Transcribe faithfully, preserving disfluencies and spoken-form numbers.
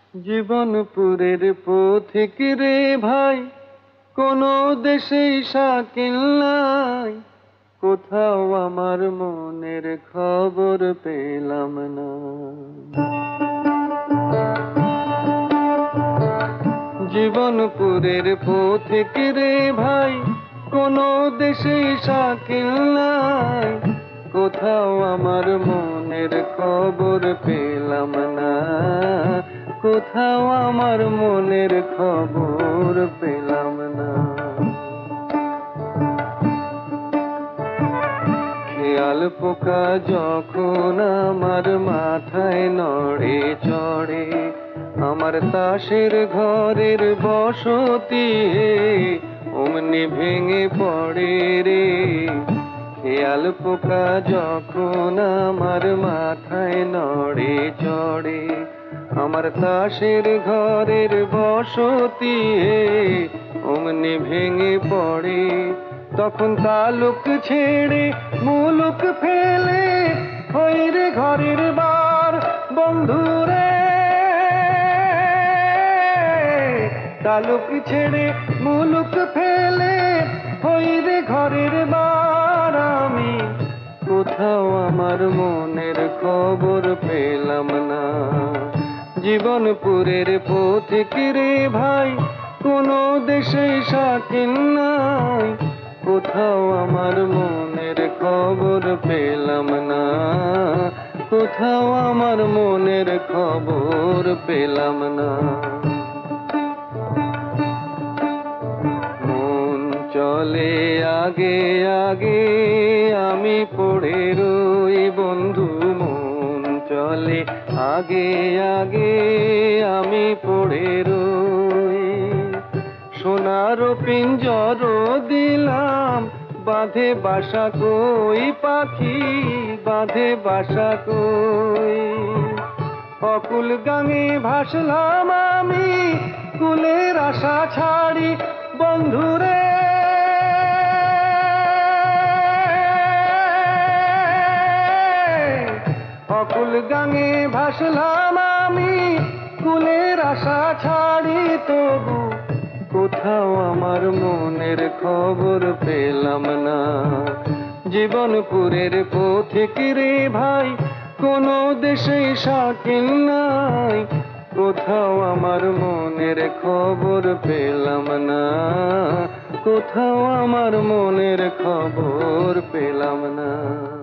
জীবনপুরের পথিক রে ভাই, কোন দেশেই শাকিল নাই, কোথাও আমার মনের খবর পেলাম না। জীবনপুরের পথিক রে ভাই, কোন দেশেই শাকিল নাই, কোথাও আমার মনের খবর পেলাম না, কোথাও আমার মনের খবর পেলাম না। খেয়াল পোকা যখন আমার মাথায় নড়ে চড়ে, আমার তাসের ঘরের বসতি অমনি ভেঙে পড়ে রে। খেয়াল পোকা যখন আমার মাথায় নড়ে চড়ে, আমার তাসের ঘরের বসতি অমনি ভেঙে পড়ে। তখন তালুক ছেড়ে মুলুক ফেলে হই রে ঘরের বার বন্ধুরে। তালুক ছেড়ে মুলুক ফেলে হই রে ঘরের বার আমি, কোথাও আমার মনের খবর পেলাম না। জীবনপুরের পথিক রে ভাই, কোন দেশে শাকিল নাই, কোথাও আমার মনের খবর পেলাম না, কোথাও আমার মনের খবর পেলাম না। মন চলে আগে আগে আমি পড়ে রই বন্ধু, মন চলে আগে আগে আমি পড়ে রই। সোনার পিঞ্জর দিলাম বাঁধে বাসা কই পাখি, বাঁধে বাসা কই। অকুল গাঙে ভাসলাম আমি কুলের আশা ছাড়ি বন্ধুরে। অকুল গাঙে ভাসলাম আমি কুলের আশা ছাড়ি, তবু কোথাও আমার মনের খবর পেলাম না। জীবনপুরের পথিক রে ভাই, কোন দেশে শাকিল নাই, কোথাও আমার মনের খবর পেলাম না, কোথাও আমার মনের খবর পেলাম না।